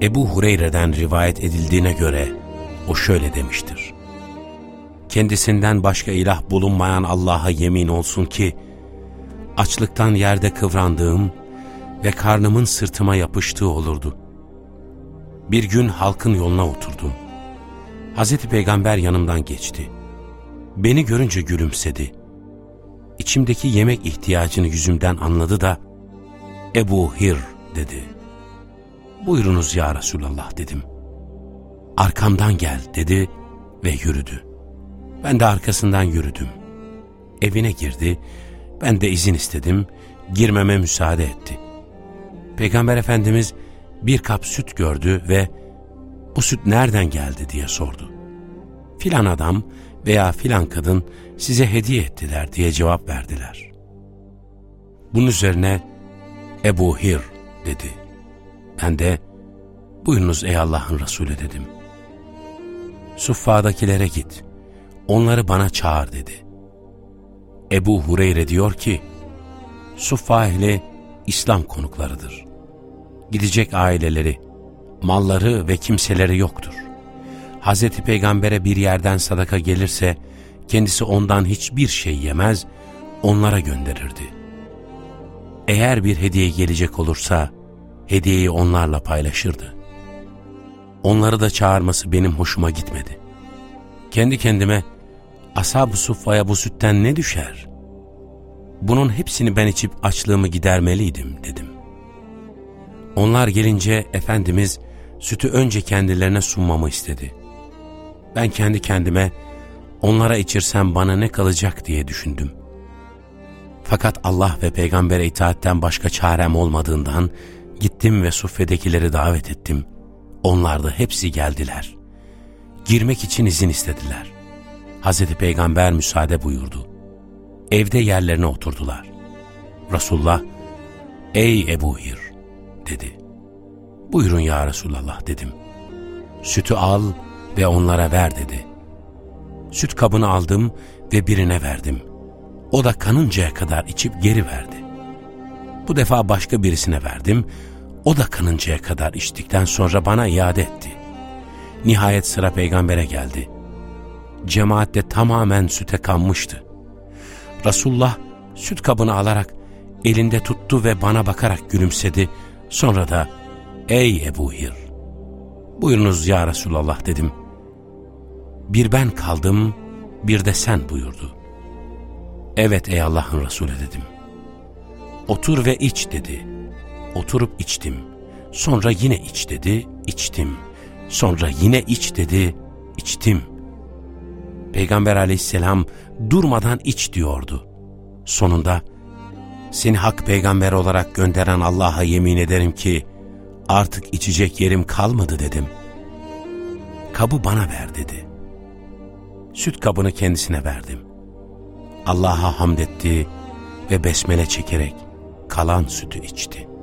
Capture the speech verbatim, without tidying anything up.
Ebu Hureyre'den rivayet edildiğine göre o şöyle demiştir: kendisinden başka ilah bulunmayan Allah'a yemin olsun ki, açlıktan yerde kıvrandığım ve karnımın sırtıma yapıştığı olurdu. Bir gün halkın yoluna oturdum. Hazreti Peygamber yanımdan geçti. Beni görünce gülümsedi. İçimdeki yemek ihtiyacını yüzümden anladı da, Ebu Hir dedi. Buyurunuz ya Resulallah dedim. Arkamdan gel dedi ve yürüdü. Ben de arkasından yürüdüm. Evine girdi, ben de izin istedim, girmeme müsaade etti. Peygamber Efendimiz bir kap süt gördü ve bu süt nereden geldi diye sordu. Filan adam veya filan kadın size hediye ettiler diye cevap verdiler. Bunun üzerine Ebu Hir dedi. Ben de buyurunuz ey Allah'ın Resulü dedim. Suffa'dakilere git, onları bana çağır dedi. Ebu Hureyre diyor ki, Suffa ehli İslam konuklarıdır. Gidecek aileleri, malları ve kimseleri yoktur. Hazreti Peygamber'e bir yerden sadaka gelirse, kendisi ondan hiçbir şey yemez, onlara gönderirdi. Eğer bir hediye gelecek olursa, hediyeyi onlarla paylaşırdı. Onları da çağırması benim hoşuma gitmedi. Kendi kendime, Ashab-ı Suffa'ya bu sütten ne düşer? Bunun hepsini ben içip açlığımı gidermeliydim dedim. Onlar gelince Efendimiz sütü önce kendilerine sunmamı istedi. Ben kendi kendime onlara içirsem bana ne kalacak diye düşündüm. Fakat Allah ve Peygamber'e itaatten başka çarem olmadığından gittim ve suffedekileri davet ettim. Onlar da hepsi geldiler. Girmek için izin istediler. Hazreti Peygamber müsaade buyurdu. Evde yerlerine oturdular. Resulullah, ey Ebu Hir dedi. Buyurun ya Resulallah dedim. Sütü al ve onlara ver dedi. Süt kabını aldım ve birine verdim. O da kanıncaya kadar içip geri verdi. Bu defa başka birisine verdim. O da kanıncaya kadar içtikten sonra bana iade etti. Nihayet sıra Peygamber'e geldi. Cemaat de tamamen süte kanmıştı. Resulullah süt kabını alarak elinde tuttu ve bana bakarak gülümsedi. Sonra da ey Ebu Hir, buyurunuz ya Resulallah dedim. Bir ben kaldım, bir de sen buyurdu. Evet ey Allah'ın Resulü dedim. Otur ve iç dedi. Oturup içtim. Sonra yine iç dedi, içtim. Sonra yine iç dedi, içtim. Peygamber aleyhisselam durmadan iç diyordu. Sonunda seni hak peygamber olarak gönderen Allah'a yemin ederim ki artık içecek yerim kalmadı dedim. Kabı bana ver dedi. Süt kabını kendisine verdim. Allah'a hamd etti ve besmele çekerek kalan sütü içti.